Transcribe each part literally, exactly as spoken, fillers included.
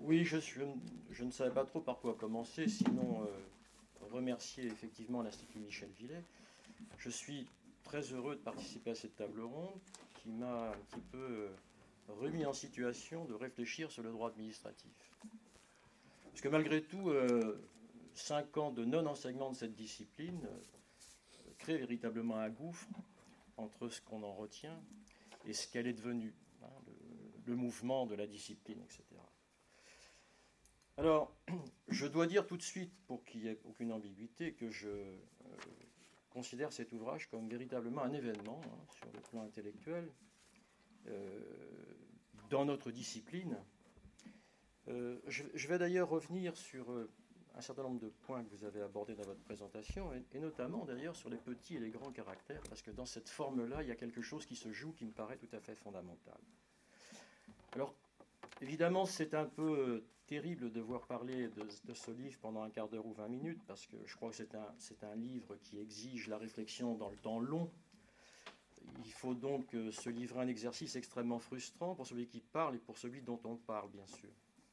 Oui, je, suis, je ne savais pas trop par quoi commencer, sinon euh, remercier effectivement l'Institut Michel Villet. Je suis très heureux de participer à cette table ronde qui m'a un petit peu euh, remis en situation de réfléchir sur le droit administratif. Parce que malgré tout, euh, cinq ans de non-enseignement de cette discipline euh, créent véritablement un gouffre entre ce qu'on en retient et ce qu'elle est devenue, hein, le, le mouvement de la discipline, et cetera. Alors, je dois dire tout de suite, pour qu'il n'y ait aucune ambiguïté, que je euh, considère cet ouvrage comme véritablement un événement hein, sur le plan intellectuel euh, dans notre discipline. Euh, je, je vais d'ailleurs revenir sur euh, un certain nombre de points que vous avez abordés dans votre présentation, et, et notamment d'ailleurs sur les petits et les grands caractères, parce que dans cette forme-là, il y a quelque chose qui se joue qui me paraît tout à fait fondamental. Alors, évidemment, c'est un peu terrible de devoir parler de, de ce livre pendant un quart d'heure ou vingt minutes, parce que je crois que c'est un, c'est un livre qui exige la réflexion dans le temps long. Il faut donc se livrer à un exercice extrêmement frustrant pour celui qui parle et pour celui dont on parle, bien sûr.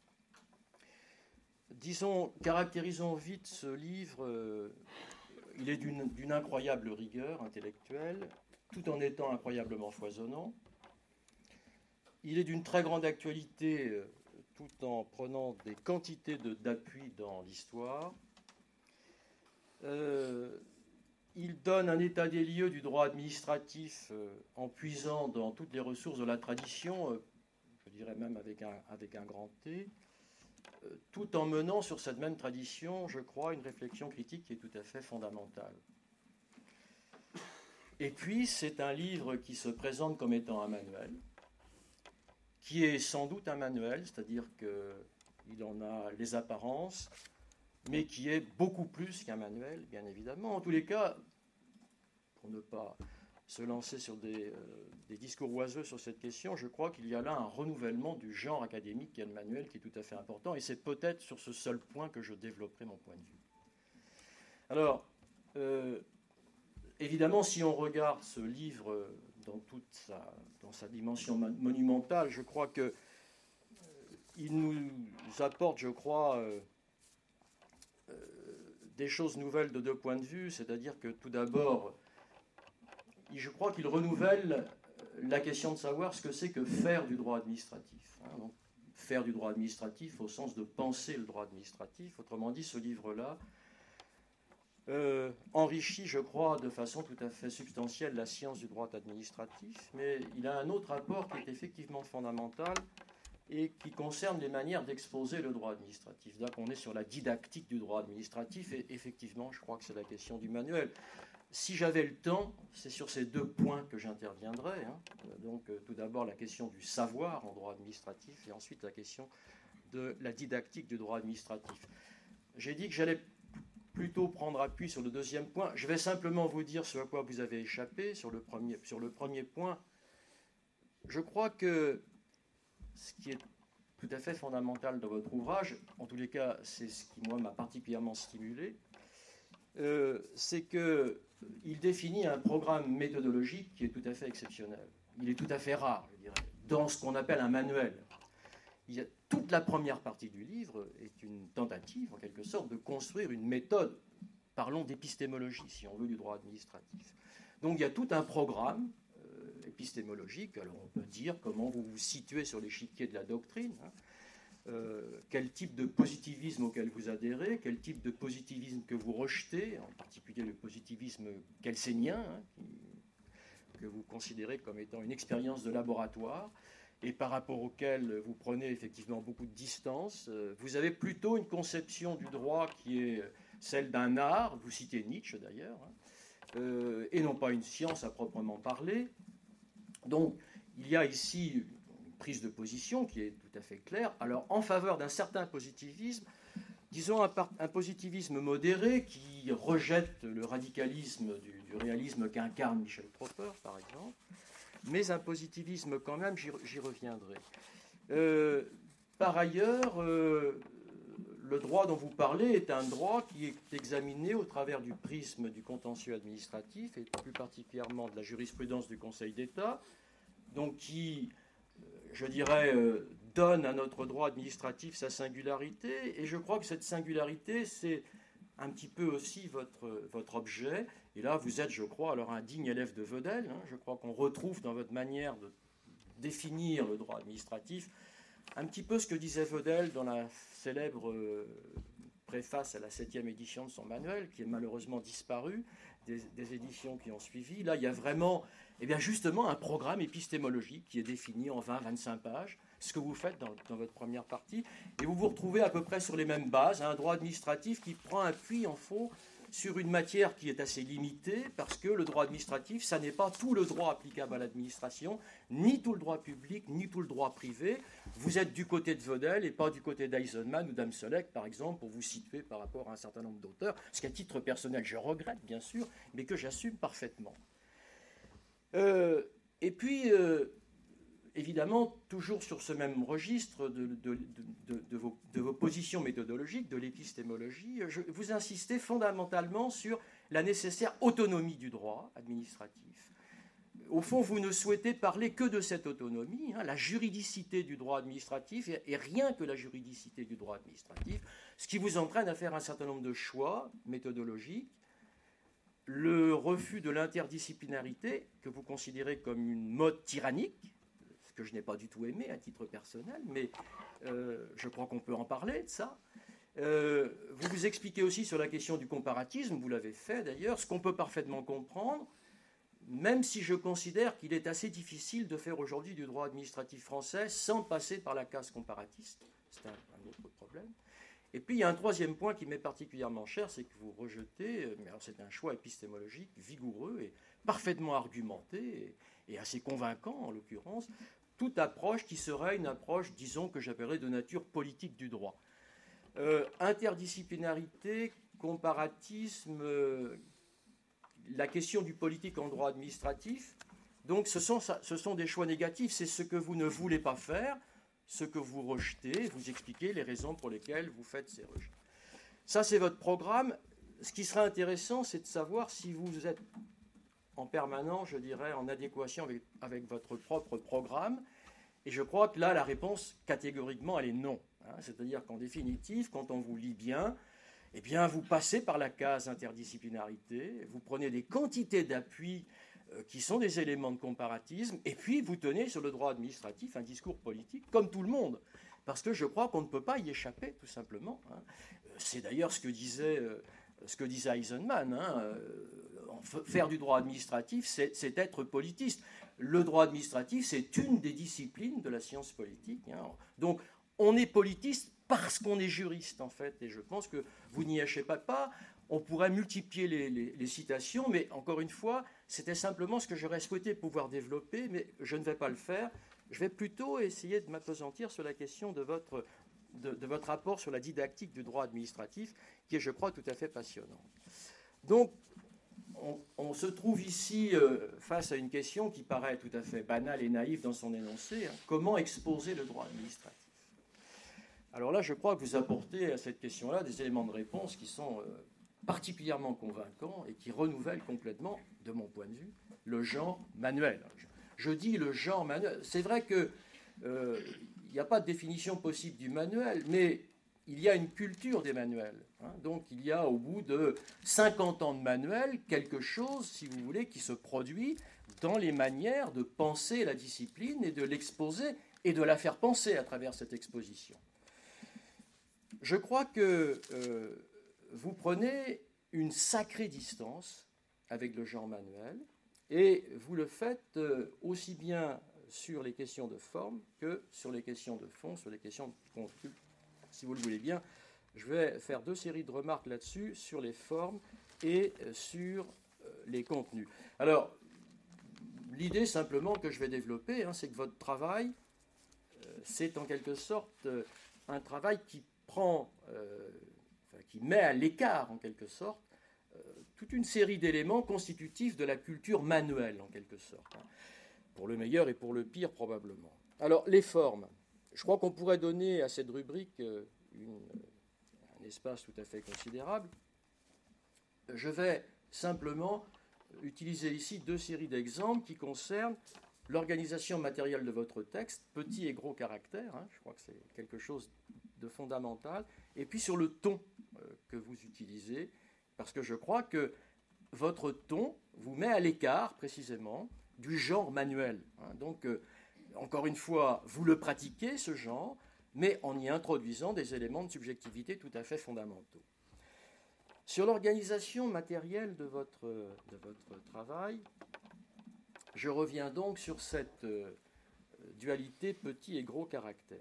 Disons, caractérisons vite ce livre. Euh, il est d'une, d'une incroyable rigueur intellectuelle, tout en étant incroyablement foisonnant. Il est d'une très grande actualité, euh, tout en prenant des quantités de, d'appui dans l'histoire. Euh, il donne un état des lieux du droit administratif euh, en puisant dans toutes les ressources de la tradition, euh, je dirais même avec un, avec un grand T, euh, tout en menant sur cette même tradition, je crois, une réflexion critique qui est tout à fait fondamentale. Et puis, c'est un livre qui se présente comme étant un manuel, qui est sans doute un manuel, c'est-à-dire qu'il en a les apparences, mais qui est beaucoup plus qu'un manuel, bien évidemment. En tous les cas, pour ne pas se lancer sur des, euh, des discours oiseux sur cette question, je crois qu'il y a là un renouvellement du genre académique qui est le manuel, qui est tout à fait important, et c'est peut-être sur ce seul point que je développerai mon point de vue. Alors, euh, évidemment, si on regarde ce livre dans toute sa, dans sa dimension monumentale, je crois que euh, il nous apporte, je crois, euh, euh, des choses nouvelles de deux points de vue, c'est-à-dire que tout d'abord, je crois qu'il renouvelle la question de savoir ce que c'est que faire du droit administratif. Hein, donc, faire du droit administratif au sens de penser le droit administratif. Autrement dit, ce livre-là euh, enrichit, je crois, de façon tout à fait substantielle la science du droit administratif, mais il a un autre apport qui est effectivement fondamental et qui concerne les manières d'exposer le droit administratif. Donc on est sur la didactique du droit administratif, et effectivement, je crois que c'est la question du manuel. Si j'avais le temps, c'est sur ces deux points que j'interviendrais. Hein. Donc, euh, tout d'abord, la question du savoir en droit administratif, et ensuite la question de la didactique du droit administratif. J'ai dit que j'allais plutôt prendre appui sur le deuxième point. Je vais simplement vous dire ce à quoi vous avez échappé sur le premier, sur le premier point. Je crois que ce qui est tout à fait fondamental dans votre ouvrage, en tous les cas, c'est ce qui, moi, m'a particulièrement stimulé, euh, c'est qu'il définit un programme méthodologique qui est tout à fait exceptionnel. Il est tout à fait rare, je dirais, dans ce qu'on appelle un manuel. Il y a, toute la première partie du livre est une tentative, en quelque sorte, de construire une méthode, parlons d'épistémologie, si on veut, du droit administratif. Donc il y a tout un programme euh, épistémologique. Alors on peut dire comment vous vous situez sur l'échiquier de la doctrine, hein. Euh, quel type de positivisme auquel vous adhérez, quel type de positivisme que vous rejetez, en particulier le positivisme kelsénien, hein, qui, que vous considérez comme étant une expérience de laboratoire, et par rapport auquel vous prenez effectivement beaucoup de distance. Vous avez plutôt une conception du droit qui est celle d'un art, vous citez Nietzsche d'ailleurs, hein, euh, et non pas une science à proprement parler. Donc il y a ici prise de position qui est tout à fait claire, alors en faveur d'un certain positivisme, disons un, un positivisme modéré qui rejette le radicalisme du, du réalisme qu'incarne Michel Tropper, par exemple, mais un positivisme quand même, j'y, j'y reviendrai. Euh, par ailleurs, euh, le droit dont vous parlez est un droit qui est examiné au travers du prisme du contentieux administratif, et plus particulièrement de la jurisprudence du Conseil d'État, donc qui, je dirais, donne à notre droit administratif sa singularité, et je crois que cette singularité, c'est un petit peu aussi votre, votre objet. Et là, vous êtes, je crois, alors un digne élève de Vedel. Hein. Je crois qu'on retrouve dans votre manière de définir le droit administratif un petit peu ce que disait Vedel dans la célèbre euh, préface à la septième édition de son manuel, qui est malheureusement disparue, des, des éditions qui ont suivi. Là, il y a vraiment, eh bien, justement, un programme épistémologique qui est défini en vingt à vingt-cinq pages, ce que vous faites dans, dans votre première partie, et vous vous retrouvez à peu près sur les mêmes bases, hein, un droit administratif qui prend appui, en fond, sur une matière qui est assez limitée, parce que le droit administratif, ça n'est pas tout le droit applicable à l'administration, ni tout le droit public, ni tout le droit privé. Vous êtes du côté de Vedel et pas du côté d'Eisenman ou d'Amselec, par exemple, pour vous situer par rapport à un certain nombre d'auteurs, ce qu'à titre personnel, je regrette, bien sûr, mais que j'assume parfaitement. Euh, et puis... Euh, Évidemment, toujours sur ce même registre de, de, de, de, vos, de vos positions méthodologiques, de l'épistémologie, je, vous insistez fondamentalement sur la nécessaire autonomie du droit administratif. Au fond, vous ne souhaitez parler que de cette autonomie, hein, la juridicité du droit administratif, et, et rien que la juridicité du droit administratif, ce qui vous entraîne à faire un certain nombre de choix méthodologiques. Le refus de l'interdisciplinarité, que vous considérez comme une mode tyrannique, que je n'ai pas du tout aimé à titre personnel, mais euh, je crois qu'on peut en parler de ça. Euh, vous vous expliquez aussi sur la question du comparatisme, vous l'avez fait d'ailleurs, ce qu'on peut parfaitement comprendre, même si je considère qu'il est assez difficile de faire aujourd'hui du droit administratif français sans passer par la case comparatiste. C'est un, un autre problème. Et puis il y a un troisième point qui m'est particulièrement cher, c'est que vous rejetez, mais alors c'est un choix épistémologique vigoureux et parfaitement argumenté et, et assez convaincant en l'occurrence, toute approche qui serait une approche, disons, que j'appellerais de nature politique du droit. Euh, interdisciplinarité, comparatisme, euh, la question du politique en droit administratif, donc ce sont, ce sont des choix négatifs, c'est ce que vous ne voulez pas faire, ce que vous rejetez, vous expliquez les raisons pour lesquelles vous faites ces rejets. Ça, c'est votre programme. Ce qui serait intéressant, c'est de savoir si vous êtes en permanence, je dirais, en adéquation avec, avec votre propre programme. Et je crois que là, la réponse, catégoriquement, elle est non. Hein. C'est-à-dire qu'en définitive, quand on vous lit bien, eh bien, vous passez par la case interdisciplinarité, vous prenez des quantités d'appui euh, qui sont des éléments de comparatisme, et puis vous tenez sur le droit administratif un discours politique, comme tout le monde. Parce que je crois qu'on ne peut pas y échapper, tout simplement. Hein. C'est d'ailleurs ce que disait, euh, ce que disait Eisenman. Hein. Euh, faire du droit administratif, c'est, c'est être politiste. Le droit administratif, c'est une des disciplines de la science politique. Hein. Donc, on est politiste parce qu'on est juriste, en fait. Et je pense que vous n'y échappez pas. On pourrait multiplier les, les, les citations, mais encore une fois, c'était simplement ce que j'aurais souhaité pouvoir développer, mais je ne vais pas le faire. Je vais plutôt essayer de m'appesantir sur la question de votre, de, de votre rapport sur la didactique du droit administratif, qui est, je crois, tout à fait passionnant. Donc, on, on se trouve ici euh, face à une question qui paraît tout à fait banale et naïve dans son énoncé. Hein. Comment exposer le droit administratif ? Alors là, je crois que vous apportez à cette question-là des éléments de réponse qui sont euh, particulièrement convaincants et qui renouvellent complètement, de mon point de vue, le genre manuel. Je, je dis le genre manuel. C'est vrai qu'il euh, n'y a pas de définition possible du manuel, mais il y a une culture des manuels. Hein. Donc il y a au bout de cinquante ans de manuel quelque chose, si vous voulez, qui se produit dans les manières de penser la discipline et de l'exposer et de la faire penser à travers cette exposition. Je crois que euh, vous prenez une sacrée distance avec le genre manuel et vous le faites euh, aussi bien sur les questions de forme que sur les questions de fond, sur les questions de contenu. Si vous le voulez bien, je vais faire deux séries de remarques là-dessus, sur les formes et sur euh, les contenus. Alors, l'idée simplement que je vais développer, hein, c'est que votre travail, euh, c'est en quelque sorte euh, un travail qui prend, euh, enfin, qui met à l'écart en quelque sorte euh, toute une série d'éléments constitutifs de la culture manuelle en quelque sorte, hein, pour le meilleur et pour le pire probablement. Alors les formes, je crois qu'on pourrait donner à cette rubrique euh, une, un espace tout à fait considérable. Je vais simplement utiliser ici deux séries d'exemples qui concernent l'organisation matérielle de votre texte, petit et gros caractères, hein, je crois que c'est quelque chose de fondamental, et puis sur le ton euh, que vous utilisez, parce que je crois que votre ton vous met à l'écart, précisément, du genre manuel. Hein. Donc, euh, encore une fois, vous le pratiquez, ce genre, mais en y introduisant des éléments de subjectivité tout à fait fondamentaux. Sur l'organisation matérielle de votre, de votre travail, je reviens donc sur cette euh, dualité petit et gros caractère.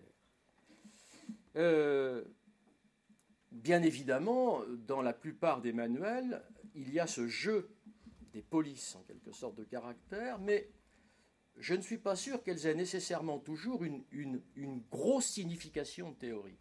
Euh, bien évidemment, dans la plupart des manuels, il y a ce jeu des polices, en quelque sorte, de caractères, mais je ne suis pas sûr qu'elles aient nécessairement toujours une, une, une grosse signification théorique.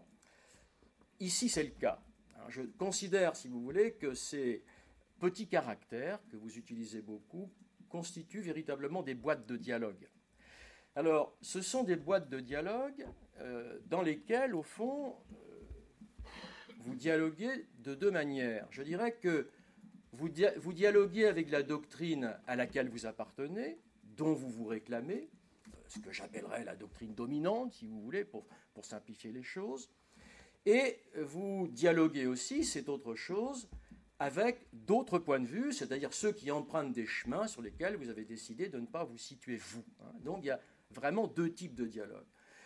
Ici, c'est le cas. Je considère, si vous voulez, que ces petits caractères, que vous utilisez beaucoup, constituent véritablement des boîtes de dialogue. Alors, ce sont des boîtes de dialogue euh, dans lesquelles, au fond, euh, vous dialoguez de deux manières. Je dirais que vous, dia- vous dialoguez avec la doctrine à laquelle vous appartenez, dont vous vous réclamez, ce que j'appellerais la doctrine dominante, si vous voulez, pour, pour simplifier les choses. Et vous dialoguez aussi, c'est autre chose, avec d'autres points de vue, c'est-à-dire ceux qui empruntent des chemins sur lesquels vous avez décidé de ne pas vous situer vous. Donc il y a vraiment deux types de dialogue.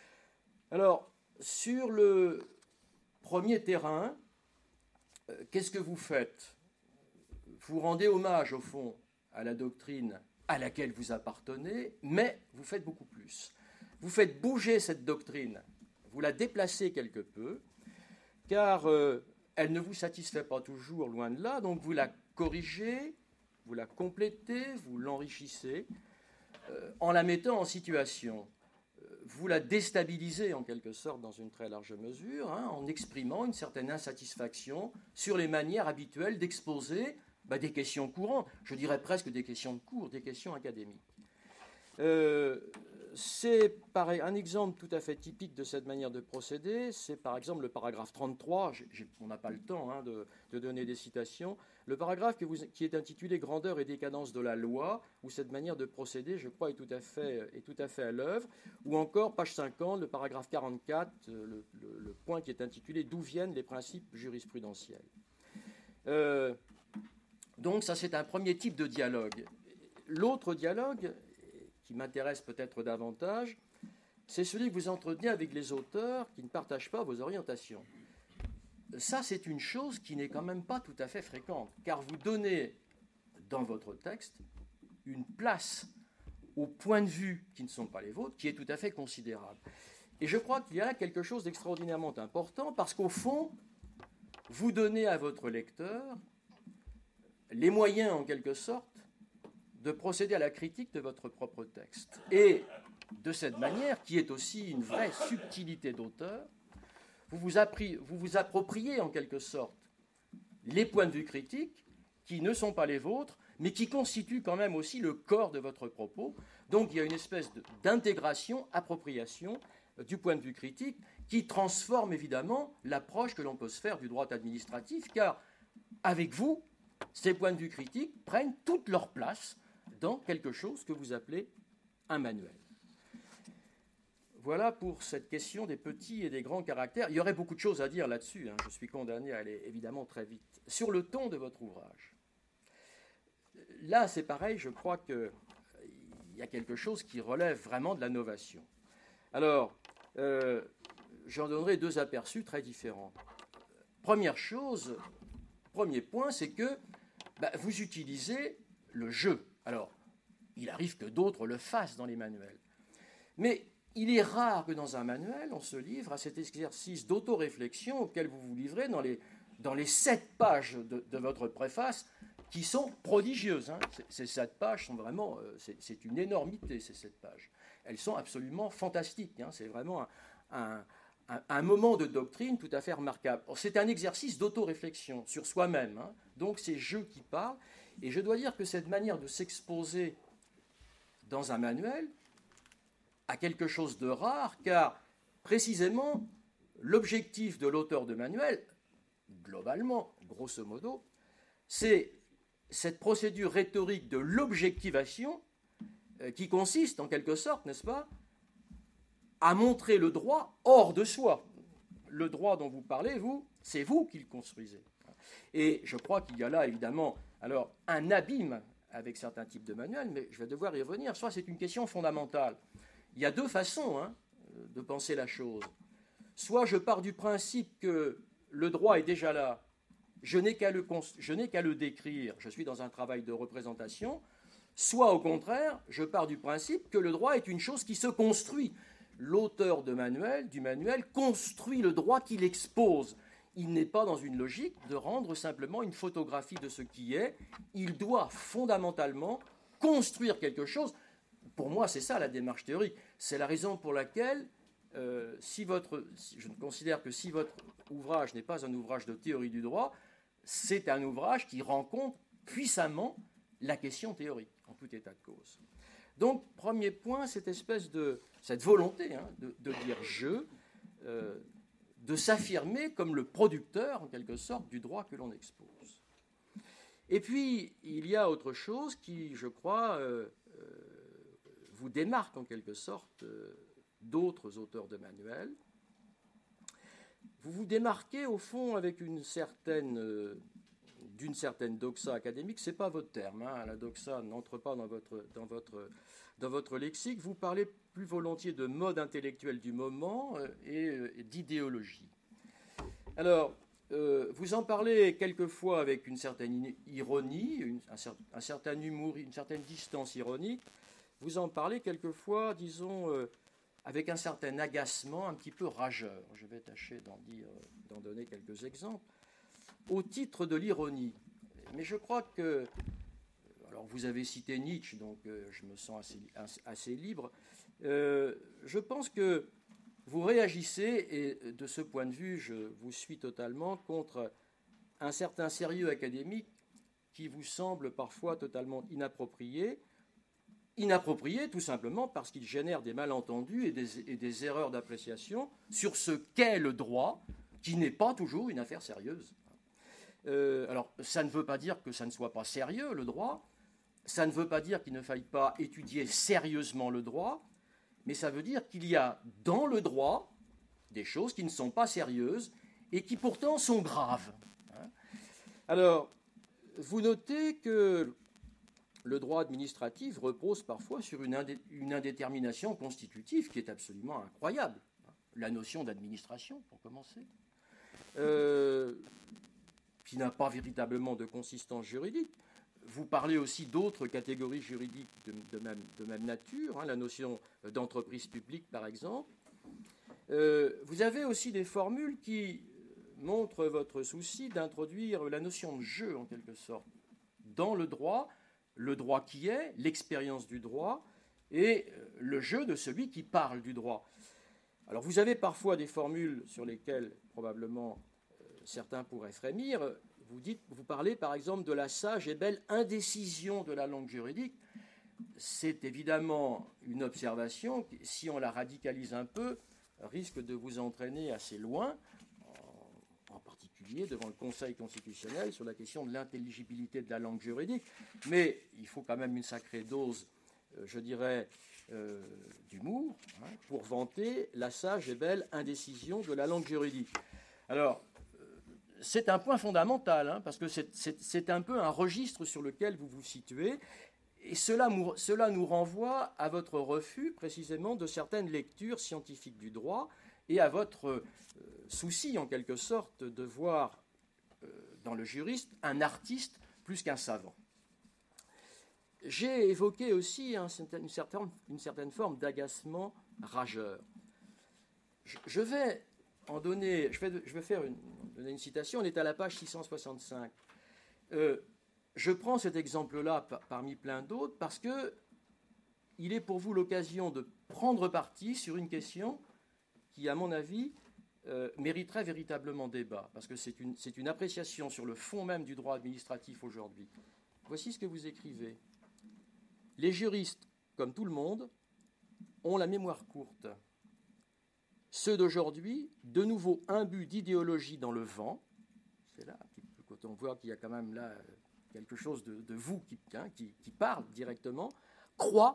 Alors, sur le premier terrain, euh, qu'est-ce que vous faites? Vous rendez hommage, au fond, à la doctrine à laquelle vous appartenez, mais vous faites beaucoup plus. Vous faites bouger cette doctrine, vous la déplacez quelque peu, car euh, elle ne vous satisfait pas toujours, loin de là, donc vous la corrigez, vous la complétez, vous l'enrichissez, euh, en la mettant en situation. Euh, vous la déstabilisez, en quelque sorte, dans une très large mesure, hein, en exprimant une certaine insatisfaction sur les manières habituelles d'exposer bah, des questions courantes, je dirais presque des questions de cours, des questions académiques. Euh, c'est pareil, un exemple tout à fait typique de cette manière de procéder, c'est par exemple le paragraphe trente-trois, j'ai, j'ai, on n'a pas le temps hein, de, de donner des citations, le paragraphe que vous, qui est intitulé « Grandeur et décadence de la loi », où cette manière de procéder, je crois, est tout à fait, est tout à, fait à l'œuvre, ou encore, page cinquante, le paragraphe quarante-quatre, le, le, le point qui est intitulé « D'où viennent les principes jurisprudentiels ». Euh, donc ça, c'est un premier type de dialogue. L'autre dialogue, qui m'intéresse peut-être davantage, c'est celui que vous entretenez avec les auteurs qui ne partagent pas vos orientations. Ça, c'est une chose qui n'est quand même pas tout à fait fréquente, car vous donnez dans votre texte une place aux points de vue qui ne sont pas les vôtres, qui est tout à fait considérable. Et je crois qu'il y a là quelque chose d'extraordinairement important, parce qu'au fond, vous donnez à votre lecteur les moyens, en quelque sorte, de procéder à la critique de votre propre texte. Et de cette manière, qui est aussi une vraie subtilité d'auteur, vous vous, appri- vous vous appropriez en quelque sorte les points de vue critiques qui ne sont pas les vôtres, mais qui constituent quand même aussi le corps de votre propos. Donc il y a une espèce de, d'intégration, appropriation euh, du point de vue critique qui transforme évidemment l'approche que l'on peut se faire du droit administratif, car avec vous, ces points de vue critiques prennent toute leur place dans quelque chose que vous appelez un manuel. Voilà pour cette question des petits et des grands caractères. Il y aurait beaucoup de choses à dire là-dessus, hein. Je suis condamné à aller évidemment très vite. Sur le ton de votre ouvrage. Là, c'est pareil, je crois qu'il y a quelque chose qui relève vraiment de la novation. Alors, euh, j'en donnerai deux aperçus très différents. Première chose, premier point, c'est que bah, vous utilisez le jeu. Alors, il arrive que d'autres le fassent dans les manuels. Mais il est rare que dans un manuel, on se livre à cet exercice d'autoréflexion auquel vous vous livrez dans les, dans les sept pages de, de votre préface, qui sont prodigieuses. Hein. Ces sept pages sont vraiment... Euh, c'est, c'est une énormité, ces sept pages. Elles sont absolument fantastiques. Hein. C'est vraiment un, un, un, un moment de doctrine tout à fait remarquable. C'est un exercice d'autoréflexion sur soi-même. Hein. Donc, c'est jeu qui parle. Et je dois dire que cette manière de s'exposer dans un manuel a quelque chose de rare, car précisément, l'objectif de l'auteur de manuel, globalement, grosso modo, c'est cette procédure rhétorique de l'objectivation euh, qui consiste en quelque sorte, n'est-ce pas, à montrer le droit hors de soi. Le droit dont vous parlez, vous, c'est vous qui le construisez. Et je crois qu'il y a là, évidemment, alors, un abîme avec certains types de manuels, mais je vais devoir y revenir. Soit c'est une question fondamentale. Il y a deux façons hein, de penser la chose. Soit je pars du principe que le droit est déjà là, je n'ai qu'à le, je n'ai qu'à le décrire, je suis dans un travail de représentation, soit au contraire, je pars du principe que le droit est une chose qui se construit. L'auteur de manuel, du manuel construit le droit qu'il expose. Il n'est pas dans une logique de rendre simplement une photographie de ce qui est. Il doit fondamentalement construire quelque chose. Pour moi, c'est ça la démarche théorique. C'est la raison pour laquelle, euh, si votre, si, je considère que si votre ouvrage n'est pas un ouvrage de théorie du droit, c'est un ouvrage qui rencontre puissamment la question théorique, en tout état de cause. Donc, premier point, cette espèce de, cette volonté hein, de, de dire je, euh, de s'affirmer comme le producteur, en quelque sorte, du droit que l'on expose. Et puis, il y a autre chose qui, je crois, euh, euh, vous démarque en quelque sorte euh, d'autres auteurs de manuels. Vous vous démarquez, au fond, avec une certaine, euh, d'une certaine doxa académique. Ce n'est pas votre terme, hein, la doxa n'entre pas dans votre, dans, votre, dans votre lexique. Vous parlez plus volontiers de mode intellectuel du moment euh, et, euh, et d'idéologie. Alors, euh, vous en parlez quelquefois avec une certaine ironie, une, un, un certain humour, une certaine distance ironique. Vous en parlez quelquefois, disons, euh, avec un certain agacement, un petit peu rageur. Je vais tâcher d'en dire, d'en donner quelques exemples. Au titre de l'ironie. Mais je crois que... Alors, vous avez cité Nietzsche, donc euh, je me sens assez, assez libre. Euh, je pense que vous réagissez, et de ce point de vue, je vous suis totalement, contre un certain sérieux académique qui vous semble parfois totalement inapproprié. Inapproprié tout simplement parce qu'il génère des malentendus et des, et des erreurs d'appréciation sur ce qu'est le droit, qui n'est pas toujours une affaire sérieuse. Euh, alors, ça ne veut pas dire que ça ne soit pas sérieux, le droit. Ça ne veut pas dire qu'il ne faille pas étudier sérieusement le droit, mais ça veut dire qu'il y a dans le droit des choses qui ne sont pas sérieuses et qui pourtant sont graves. Alors, vous notez que le droit administratif repose parfois sur une, indé- une indétermination constitutive qui est absolument incroyable. La notion d'administration, pour commencer, euh, qui n'a pas véritablement de consistance juridique. Vous parlez aussi d'autres catégories juridiques de, de, même, de même nature, hein, la notion d'entreprise publique, par exemple. Euh, vous avez aussi des formules qui montrent votre souci d'introduire la notion de jeu, en quelque sorte, dans le droit, le droit qui est, l'expérience du droit, et le jeu de celui qui parle du droit. Alors, vous avez parfois des formules sur lesquelles, probablement, euh, certains pourraient frémir. Vous dites, vous parlez par exemple de la sage et belle indécision de la langue juridique. C'est évidemment une observation qui, si on la radicalise un peu, risque de vous entraîner assez loin, en, en particulier devant le Conseil constitutionnel sur la question de l'intelligibilité de la langue juridique. Mais il faut quand même une sacrée dose, euh, je dirais, euh, d'humour, hein, pour vanter la sage et belle indécision de la langue juridique. Alors, c'est un point fondamental, hein, parce que c'est, c'est, c'est un peu un registre sur lequel vous vous situez, et cela, cela nous renvoie à votre refus, précisément, de certaines lectures scientifiques du droit, et à votre euh, souci, en quelque sorte, de voir euh, dans le juriste un artiste plus qu'un savant. J'ai évoqué aussi hein, une, certaine, une certaine forme d'agacement rageur. Je, je vais en donner, je vais, je vais faire une, donner une citation, on est à la page six cent soixante-cinq. Euh, je prends cet exemple-là par, parmi plein d'autres parce que il est pour vous l'occasion de prendre parti sur une question qui, à mon avis, euh, mériterait véritablement débat, parce que c'est une, c'est une appréciation sur le fond même du droit administratif aujourd'hui. Voici ce que vous écrivez. Les juristes, comme tout le monde, ont la mémoire courte. Ceux d'aujourd'hui, de nouveau imbus d'idéologie dans le vent, c'est là, quand on voit qu'il y a quand même là quelque chose de, de vous qui, hein, qui, qui parle directement, croient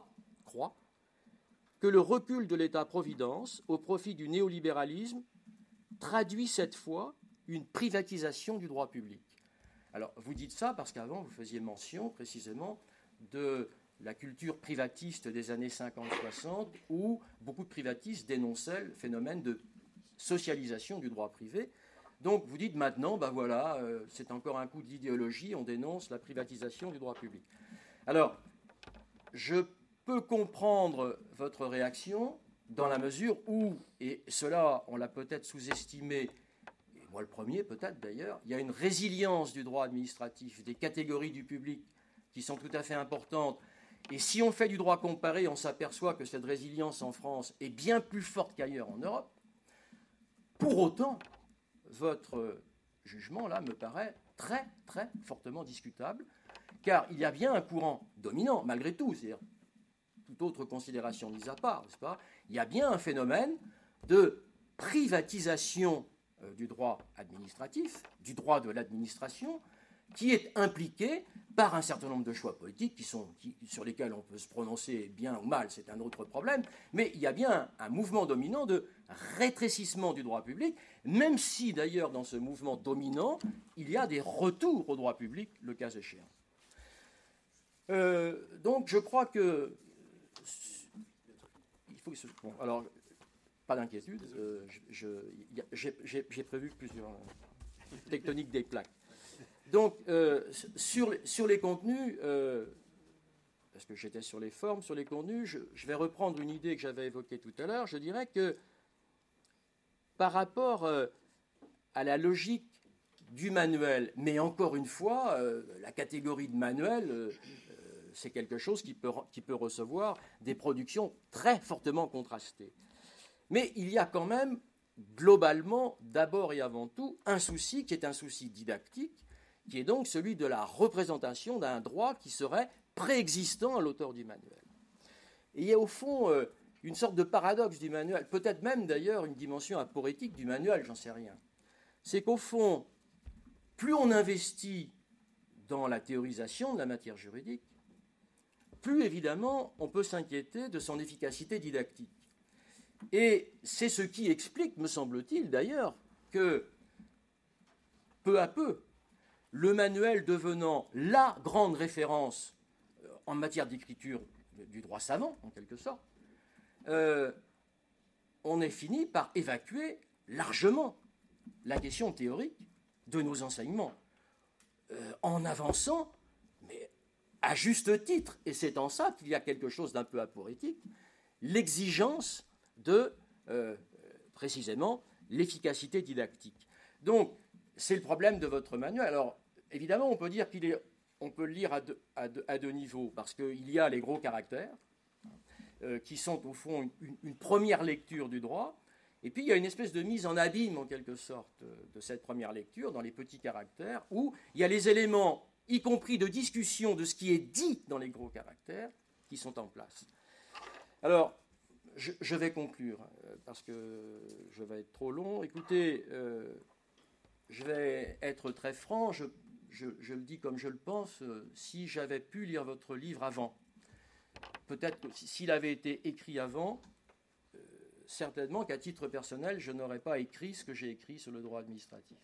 croit que le recul de l'État-providence au profit du néolibéralisme traduit cette fois une privatisation du droit public. Alors, vous dites ça parce qu'avant, vous faisiez mention précisément de la culture privatiste des années cinquante soixante, où beaucoup de privatistes dénonçaient le phénomène de socialisation du droit privé. Donc, vous dites maintenant, ben voilà, euh, c'est encore un coup d'idéologie, on dénonce la privatisation du droit public. Alors, je peux comprendre votre réaction dans la mesure où, et cela, on l'a peut-être sous-estimé, et moi le premier peut-être d'ailleurs, il y a une résilience du droit administratif, des catégories du public qui sont tout à fait importantes. Et si on fait du droit comparé, on s'aperçoit que cette résilience en France est bien plus forte qu'ailleurs en Europe. Pour autant, votre jugement, là, me paraît très, très fortement discutable, car il y a bien un courant dominant, malgré tout, c'est-à-dire toute autre considération mise à part, n'est-ce pas ? Il y a bien un phénomène de privatisation euh, du droit administratif, du droit de l'administration, qui est impliqué par un certain nombre de choix politiques qui sont, qui, sur lesquels on peut se prononcer bien ou mal, c'est un autre problème, mais il y a bien un mouvement dominant de rétrécissement du droit public, même si d'ailleurs dans ce mouvement dominant, il y a des retours au droit public, le cas échéant. Euh, donc je crois que... Il faut que ce, bon, alors, pas d'inquiétude, euh, j'ai prévu plusieurs tectoniques des plaques. Donc, euh, sur, sur les contenus, euh, parce que j'étais sur les formes, sur les contenus, je, je vais reprendre une idée que j'avais évoquée tout à l'heure. Je dirais que par rapport euh, à la logique du manuel, mais encore une fois, euh, la catégorie de manuel, euh, c'est quelque chose qui peut, qui peut recevoir des productions très fortement contrastées. Mais il y a quand même, globalement, d'abord et avant tout, un souci qui est un souci didactique, qui est donc celui de la représentation d'un droit qui serait préexistant à l'auteur du manuel. Et il y a au fond euh, une sorte de paradoxe du manuel, peut-être même d'ailleurs une dimension aporétique du manuel, j'en sais rien. C'est qu'au fond, plus on investit dans la théorisation de la matière juridique, plus évidemment on peut s'inquiéter de son efficacité didactique. Et c'est ce qui explique, me semble-t-il d'ailleurs, que peu à peu, le manuel devenant la grande référence en matière d'écriture du droit savant, en quelque sorte, euh, on est fini par évacuer largement la question théorique de nos enseignements, euh, en avançant, mais à juste titre, et c'est en ça qu'il y a quelque chose d'un peu aporétique, l'exigence de, euh, précisément, l'efficacité dictique. Donc, c'est le problème de votre manuel. Alors, évidemment, on peut dire qu'il est, on peut le lire à deux, à deux, à deux niveaux, parce qu'il y a les gros caractères, euh, qui sont au fond une, une première lecture du droit, et puis il y a une espèce de mise en abîme, en quelque sorte, de cette première lecture, dans les petits caractères, où il y a les éléments, y compris de discussion de ce qui est dit dans les gros caractères, qui sont en place. Alors, je, je vais conclure, parce que je vais être trop long. Écoutez, euh, je vais être très franc, je, je, je le dis comme je le pense, euh, si j'avais pu lire votre livre avant, peut-être que s'il avait été écrit avant, euh, certainement qu'à titre personnel, je n'aurais pas écrit ce que j'ai écrit sur le droit administratif.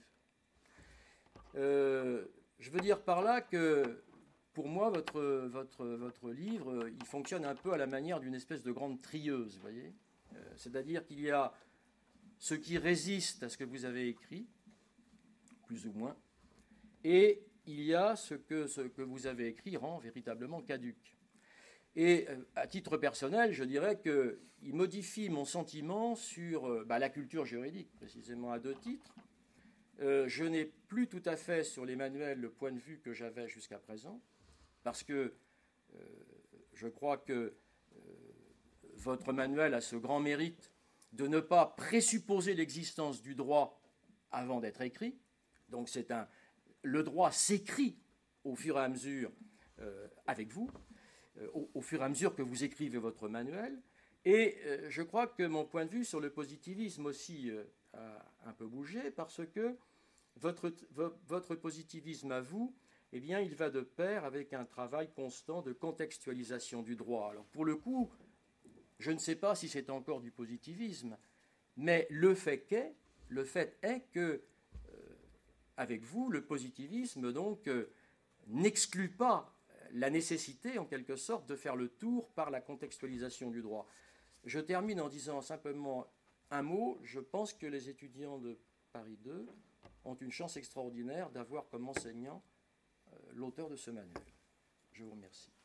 Euh, je veux dire par là que, pour moi, votre, votre, votre livre, il fonctionne un peu à la manière d'une espèce de grande trieuse, vous voyez. Euh, c'est-à-dire qu'il y a ce qui résiste à ce que vous avez écrit, plus ou moins, et il y a ce que, ce que vous avez écrit rend véritablement caduque. Et euh, à titre personnel, je dirais qu'il modifie mon sentiment sur euh, bah, la culture juridique, précisément à deux titres. Euh, je n'ai plus tout à fait sur les manuels le point de vue que j'avais jusqu'à présent, parce que euh, je crois que euh, votre manuel a ce grand mérite de ne pas présupposer l'existence du droit avant d'être écrit. Donc c'est un, le droit s'écrit au fur et à mesure euh, avec vous, euh, au, au fur et à mesure que vous écrivez votre manuel. Et euh, je crois que mon point de vue sur le positivisme aussi euh, a un peu bougé, parce que votre, votre positivisme à vous eh bien, il va de pair avec un travail constant de contextualisation du droit. Alors, pour le coup, je ne sais pas si c'est encore du positivisme, mais le fait qu'est, le fait est que, euh, avec vous, le positivisme, donc, euh, n'exclut pas la nécessité, en quelque sorte, de faire le tour par la contextualisation du droit. Je termine en disant simplement un mot. Je pense que les étudiants de Paris deux ont une chance extraordinaire d'avoir comme enseignant euh, l'auteur de ce manuel. Je vous remercie.